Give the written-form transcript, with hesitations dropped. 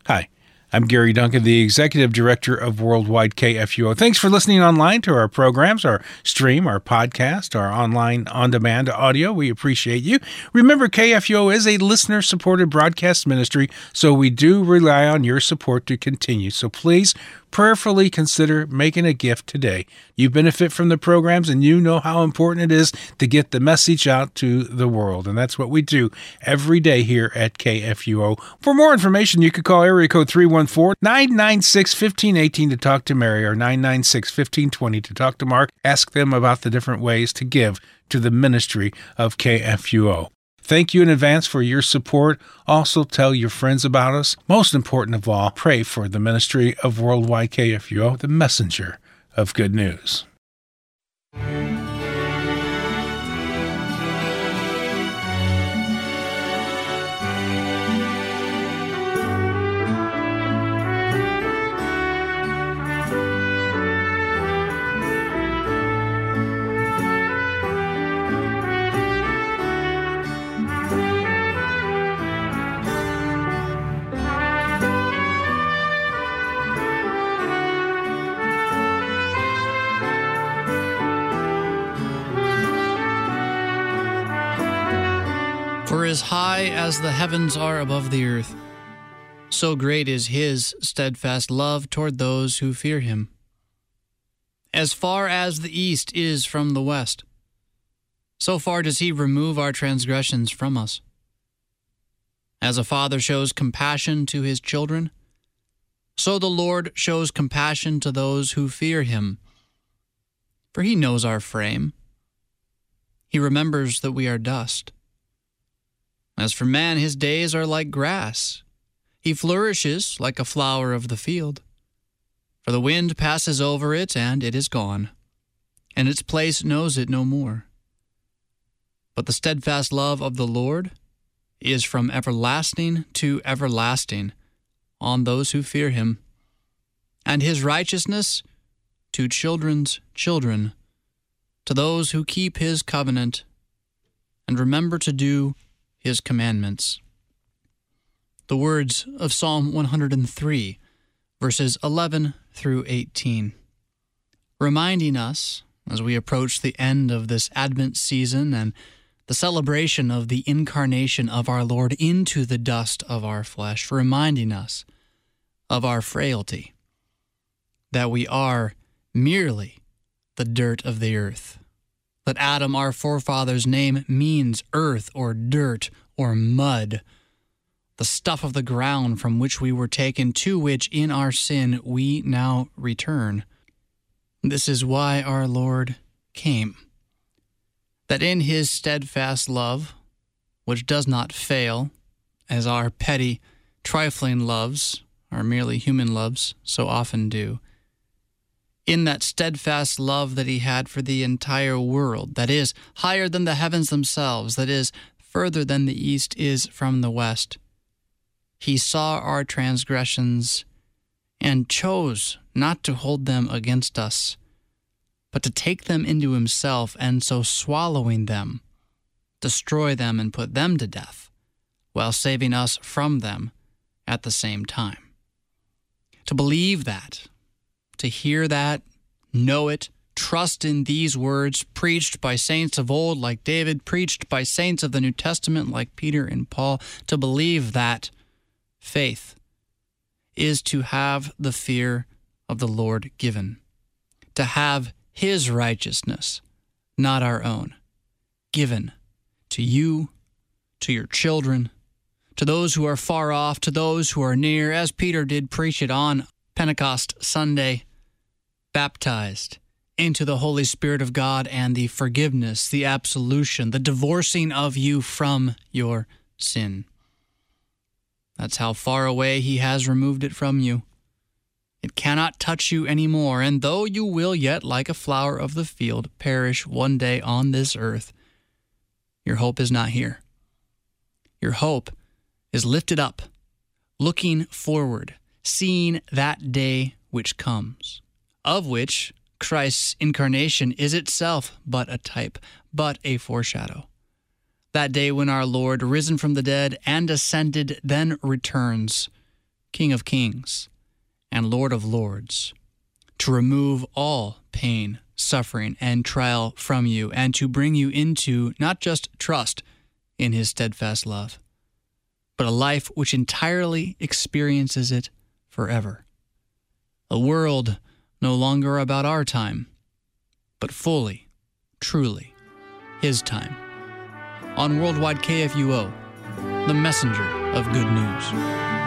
Hi, I'm Gary Duncan, the Executive Director of Worldwide KFUO. Thanks for listening online to our programs, our stream, our podcast, our online on-demand audio. We appreciate you. Remember, KFUO is a listener-supported broadcast ministry, so we do rely on your support to continue. So please prayerfully consider making a gift today. You benefit from the programs, and you know how important it is to get the message out to the world. And that's what we do every day here at KFUO. For more information, you could call area code 314-996-1518 to talk to Mary, or 996-1520 to talk to Mark. Ask them about the different ways to give to the ministry of KFUO. Thank you in advance for your support. Also, tell your friends about us. Most important of all, pray for the ministry of Worldwide KFUO, the messenger of good news. For as high as the heavens are above the earth, so great is his steadfast love toward those who fear him. As far as the east is from the west, so far does he remove our transgressions from us. As a father shows compassion to his children, so the Lord shows compassion to those who fear him. For he knows our frame. He remembers that we are dust. As for man, his days are like grass. He flourishes like a flower of the field. For the wind passes over it, and it is gone, and its place knows it no more. But the steadfast love of the Lord is from everlasting to everlasting on those who fear him, and his righteousness to children's children, to those who keep his covenant and remember to do his commandments. The words of Psalm 103, verses 11 through 18, reminding us, as we approach the end of this Advent season and the celebration of the incarnation of our Lord into the dust of our flesh, reminding us of our frailty, that we are merely the dirt of the earth. That Adam, our forefather's name, means earth or dirt or mud, the stuff of the ground from which we were taken, to which in our sin we now return. This is why our Lord came, that in his steadfast love, which does not fail, as our petty, trifling loves, our merely human loves, so often do, in that steadfast love that he had for the entire world, that is higher than the heavens themselves, that is further than the east is from the west, he saw our transgressions and chose not to hold them against us, but to take them into himself, and so swallowing them, destroy them and put them to death, while saving us from them at the same time. To believe that, to hear that, know it, trust in these words preached by saints of old like David, preached by saints of the New Testament like Peter and Paul, to believe that faith is to have the fear of the Lord given, to have his righteousness, not our own, given to you, to your children, to those who are far off, to those who are near, as Peter did preach it on Pentecost Sunday, baptized into the Holy Spirit of God and the forgiveness, the absolution, the divorcing of you from your sin. That's how far away he has removed it from you. It cannot touch you anymore, and though you will yet, like a flower of the field, perish one day on this earth, your hope is not here. Your hope is lifted up, looking forward, seeing that day which comes, of which Christ's incarnation is itself but a type, but a foreshadow. That day when our Lord, risen from the dead and ascended, then returns King of kings and Lord of lords, to remove all pain, suffering, and trial from you, and to bring you into not just trust in his steadfast love, but a life which entirely experiences it forever. A world no longer about our time, but fully, truly, his time. On Worldwide KFUO, the messenger of good news.